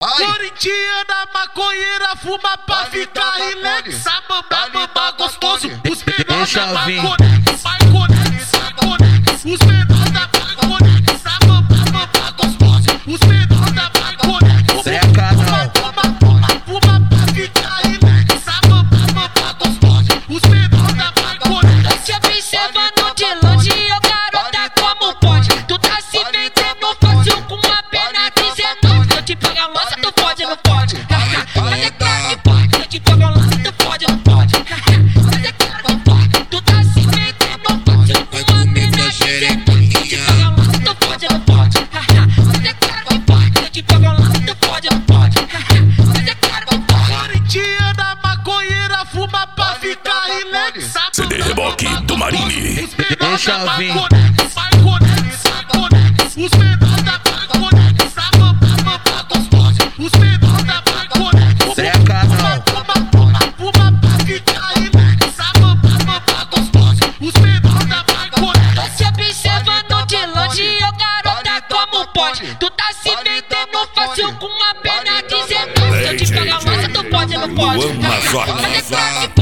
Corintiana, maconheira, fuma pra ficar relax. Bamba gostoso, os menores da maconheira. Vai conecta, os menores da maconheira. Bamba gostoso, os menores da maconheira. Seca não. Fuma pra ficar relax. Bamba gostoso, os menores da maconheira. Te observando de longe, ô garota, como pode? Tu tá se vendendo fácil com uma pena 19. Eu te pago a lança, tu pode, não pode? Mas é claro que pode. Eu te pago a lança, tu pode, não pode? Mas é claro que pode. Tu tá se vendendo fácil com uma pena 19. Eu te pago a lança, tu pode, não pode? Mas é claro que pode. Eu te pago a lança, tu pode, não pode? Mas é claro que pode. Corintiana, maconheira, fuma pra ficar relax. CD Reboque do Marini. Deixa eu vir. Vai conecta, os menores da maconheira. Bamba gostoso, os menores da maconheira. Seca não. Fuma pra ficar relax. Bamba gostoso, os menores da maconheira. Tô se observando de longe, ô garota, como pode? Tu tá se vendendo fácil com uma pena 19. Eu te pago a lança, tu pode, não pode? Mas é claro que pode.